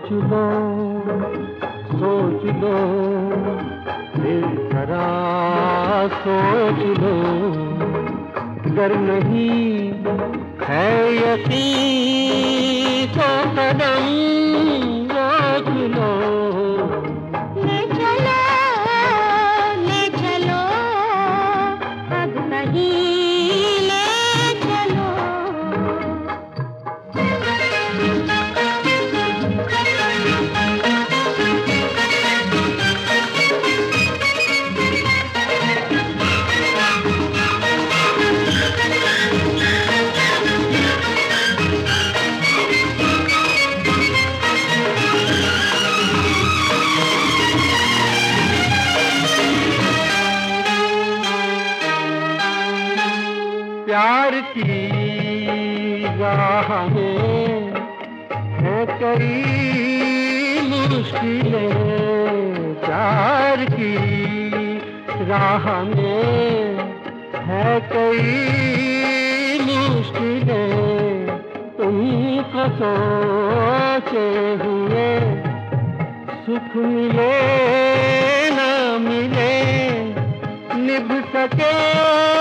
लो सोच लो फिर जरा सोच लो, अगर नहीं है यकीन तो कदम रोक लो। ले चलो अब कहीं ले चलो। प्यार की राह में है कई मुश्किलें, प्यार की राह में है कई मुश्किलें, तुमको सोचे हुए सुख मिले न मिले निभ सके